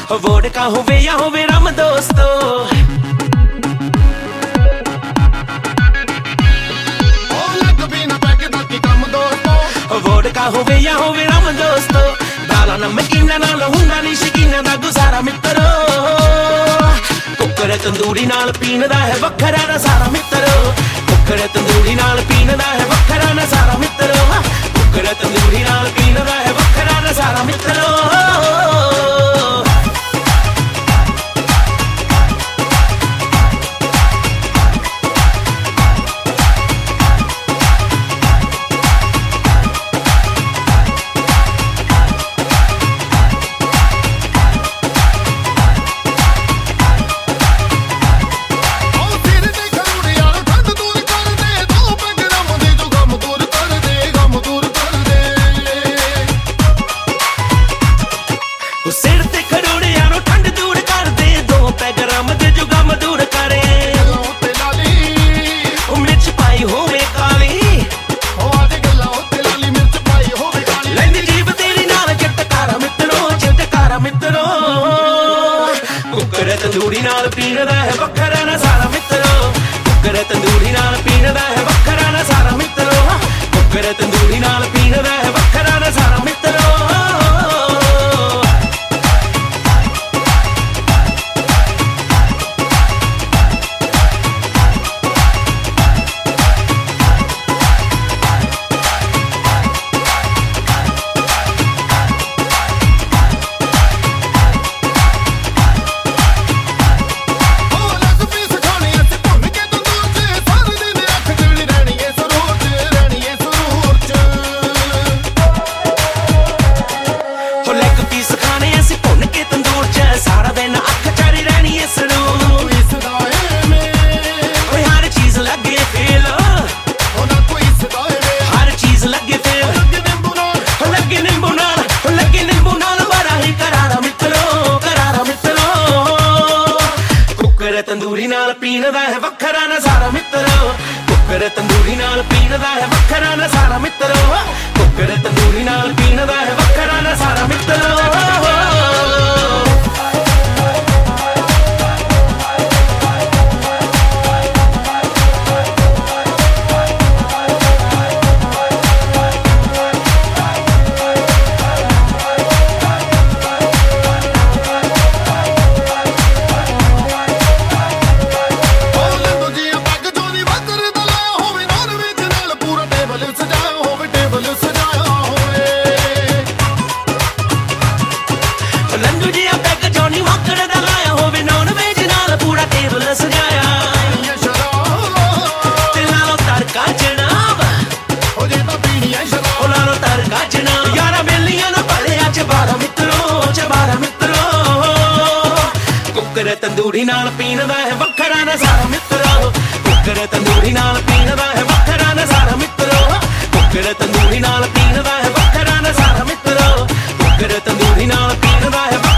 Vodka ਹੋਵੇ ਜਾਂ ਹੋਵੇ ਰਮ ਦੋਸਤੋ, ਵੋਡਕਾ ਹੋਵੇ ਜਾਂ ਹੋਵੇ ਰਮ ਦੋਸਤੋ, ਦਾਲਾਂ ਨਮਕੀਨਾਂ ਨਾਲ ਹੁੰਦਾ ਨੀ ਸ਼ਕੀਨਾਂ ਦਾ ਗੁਜ਼ਾਰਾ ਮਿੱਤਰੋ। ਕੁੱਕਰ ਤੰਦੂਰੀ ਨਾਲ ਪੀਣ ਦਾ ਹੈ ਵੱਖਰਾ ਨਜ਼ਾਰਾ ਮਿੱਤਰੋ, ਕੁੱਕਰ ਤੰਦੂਰੀ ਨਾਲ ਪੀਣ ਦਾ ਹੈ ਵੱਖਰਾ ਨਜ਼ਾਰਾ ਮਿੱਤਰੋ, ਕੁੱਕਰ ਤੰਦੂਰੀ ਨਾਲ ਪੀਣ ਦਾ ਹੈ ਵੱਖਰਾ ਨਜ਼ਾਰਾ ਮਿੱਤਰੋ। ਸਿਰ ਤੇ ਖਰੋੜਿਆਂ ਨੂੰ ਠੰਡ ਦੂਰ ਕਰਦੇ, 2 ਪੈਗ ਰਮ ਦੇ ਜੋ ਗਮ ਦੂਰ ਕਰੇ। ਉੱਤੇ ਲਾਲੀ ਉਹ ਮਿਰਚ ਪਾਈ ਹੋਵੇ ਕਾਲੀ, ਉਹ ਆਦੇ ਗੱਲਾਂ ਉੱਤੇ ਲਾਲੀ ਮਿਰਚ ਪਾਈ ਹੋਵੇ ਕਾਲੀ। ਲੈਂਦੀ ਜੀਭ ਤੇਰੀ ਨਾਲ ਚਟਕਾਰਾ ਮਿੱਤਰੋ, ਚਟਕਾਰਾ ਮਿੱਤਰੋ। ਕੁੱਕਰ ਤੰਦੂਰੀ ਨਾਲ ਪੀਣ ਦਾ ਹੈ ਵੱਖਰਾ ਨਜ਼ਾਰਾ ਮਿੱਤਰੋ, ਕੁੱਕਰ ਤੰਦੂਰੀ ਨਾਲ ਪੀਣ ਦਾ ਹੈ ਵੱਖਰਾ ਨਜ਼ਾਰਾ ਮਿੱਤਰੋ, ਕੁੱਕਰ ਤੰਦੂਰੀ ਨਾਲ ਪੀਣ ਦਾ ਹੈ ਵੱਖਰਾ ਨਜ਼ਾਰਾ ਮਿੱਤਰੋ। ਸਾਰਾ ਦਿਨ ਅੱਖ ਚੜੀ ਰਹਿਣੀ ਇਸ ਨੂੰ, ਇਸਦਾ ਓਏ ਹਰ ਚੀਜ਼ ਲੱਗੇ ਫੇਲ, ਉਹਨਾਂ ਕੋਈ ਇਸਦਾ ਹਰ ਚੀਜ਼ ਲੱਗੇ ਫੇਲ। ਲੱਗੇ ਨਿੰਬੂ ਨਾਲ, ਲੱਗੇ ਨਿੰਬੂ ਨਾਲ, ਲੱਗੇ ਨਿੰਬੂ ਨਾਲ ਬੜਾ ਹੀ ਕਰਾਰਾ ਮਿੱਤਰੋ, ਕਰਾਰਾ ਮਿੱਤਰੋ। ਕੁੱਕਰ ਤੰਦੂਰੀ ਨਾਲ ਪੀਣ ਦਾ ਹੈ ਵੱਖਰਾ ਨਜ਼ਾਰਾ ਮਿੱਤਰੋ, ਕੁੱਕਰ ਤੰਦੂਰੀ ਨਾਲ ਪੀਣ ਦਾ ਹੈ ਵੱਖਰਾ ਨਜ਼ਾਰਾ ਮਿੱਤਰੋ, ਕੁੱਕਰ ਤੰਦੂਰੀ ਨਾਲ ਪੀਣ ਦਾ ਹੈ ਵੱਖਰਾ ਨਜ਼ਾਰਾ ਮਿੱਤਰੋ। ਲੰਡੂ ਜੀ ਪੈਗ ਜੋਨੀ ਵਾਕੜ ਦਾ ਲਾਇਆ ਹੋਵੇ, ਨੌਨ ਵੇਜ ਨਾਲ ਪੂਰਾ ਟੇਬਲ ਸਜਾਇਆ। ਤੇ ਲਾ ਲੋ ਤੜਕਾ ਜਨਾਬ, ਹੋ ਜੇ ਤਾਂ ਪੀਣੀ ਐ ਸ਼ਰਾਬ, ਲਾ ਲੋ ਤੜਕਾ ਜਨਾਬ। ਯਾਰਾ ਬੇਲੀਆਂ ਨਾ ਭਲੇ ਅੱਜ 12 ਮਿੱਤਰੋ, 12 ਮਿੱਤਰੋ। ਕੁੱਕਰ ਤੰਦੂਰੀ ਨਾਲ ਪੀਣ ਦਾ ਹੈ ਵੱਖਰਾ ਨਜ਼ਾਰਾ ਮਿੱਤਰੋ, ਕੁੱਕਰ ਤੰਦੂਰੀ ਨਾਲ ਪੀਣ ਦਾ ਹੈ ਵੱਖਰਾ ਨਜ਼ਾਰਾ ਮਿੱਤਰੋ, ਕੁੱਕਰ ਤੰਦੂਰੀ ਨਾਲ ਪੀਣ ਦਾ ਹੈ ਵੱਖਰਾ ਨਜ਼ਾਰਾ ਮਿੱਤਰੋ, ਕੁੱਕਰ ਤੰਦੂਰੀ ਨਾਲ ਪੀਣ ਦਾ ਹੈ।